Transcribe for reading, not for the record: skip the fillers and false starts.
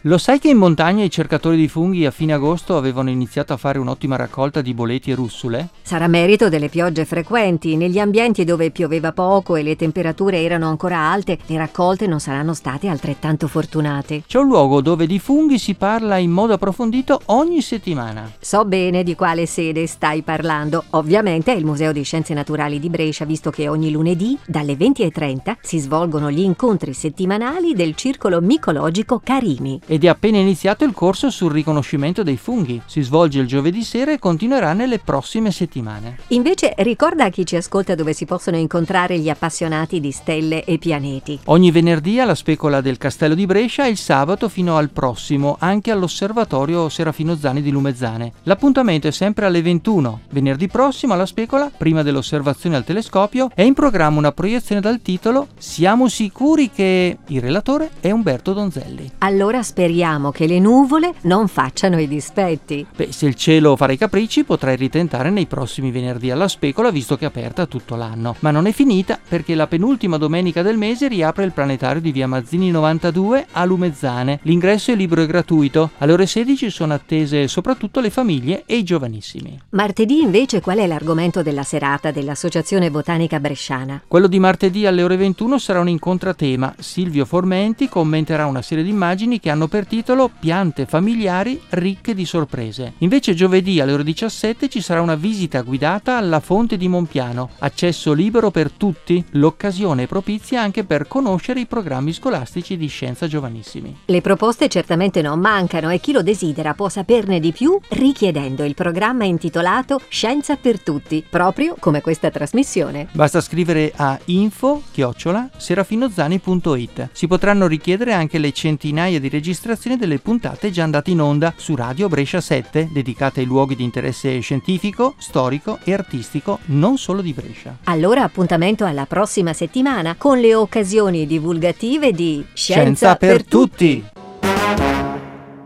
Lo sai che in montagna i cercatori di funghi a fine agosto avevano iniziato a fare un'ottima raccolta di boleti e russule? Sarà merito delle piogge frequenti. Negli ambienti dove pioveva poco e le temperature erano ancora alte, le raccolte non saranno state altrettanto fortunate. C'è un luogo dove di funghi si parla in modo approfondito ogni settimana. So bene di quale sede stai parlando. Ovviamente è il Museo di Scienze Naturali di Brescia, visto che ogni lunedì dalle 20:30 si svolgono gli incontri settimanali del Circolo Micologico Carimi. Ed è appena iniziato il corso sul riconoscimento dei funghi. Si svolge il giovedì sera e continuerà nelle prossime settimane. Invece ricorda a chi ci ascolta dove si possono incontrare gli appassionati di stelle e pianeti. Ogni venerdì alla Specola del Castello di Brescia e il sabato fino al prossimo anche all'Osservatorio Serafino Zani di Lumezzane. L'appuntamento è sempre alle 21. Venerdì prossimo alla Specola, prima dell'osservazione al telescopio, è in programma una proiezione dal titolo Siamo sicuri che... Il relatore è Umberto Donzelli. Allora speriamo che le nuvole non facciano i dispetti. Se il cielo farà i capricci potrai ritentare nei prossimi venerdì alla Specola, visto che è aperta tutto l'anno. Ma non è finita, perché la penultima domenica del mese riapre il planetario di via Mazzini 92 a Lumezzane. L'ingresso è libero e gratuito. Alle ore 16 sono attese soprattutto le famiglie e i giovanissimi. Martedì invece qual è l'argomento della serata dell'Associazione Botanica Bresciana? Quello di martedì alle ore 21 sarà un incontro a tema. Silvio Formenti commenterà una serie di immagini che hanno per titolo Piante familiari ricche di sorprese. Invece giovedì alle ore 17 ci sarà una visita guidata alla Fonte di Monpiano. Accesso libero per tutti. L'occasione è propizia anche per conoscere i programmi scolastici di Scienza Giovanissimi. Le proposte certamente non mancano e chi lo desidera può saperne di più richiedendo il programma intitolato Scienza per tutti, proprio come questa trasmissione. Basta scrivere a info@serafinozani.it. Si potranno richiedere anche le centinaia di registrazioni delle puntate già andate in onda su Radio Brescia 7, dedicate ai luoghi di interesse scientifico, storico e artistico, non solo di Brescia. Allora appuntamento alla prossima settimana con le occasioni divulgative di Scienza per tutti!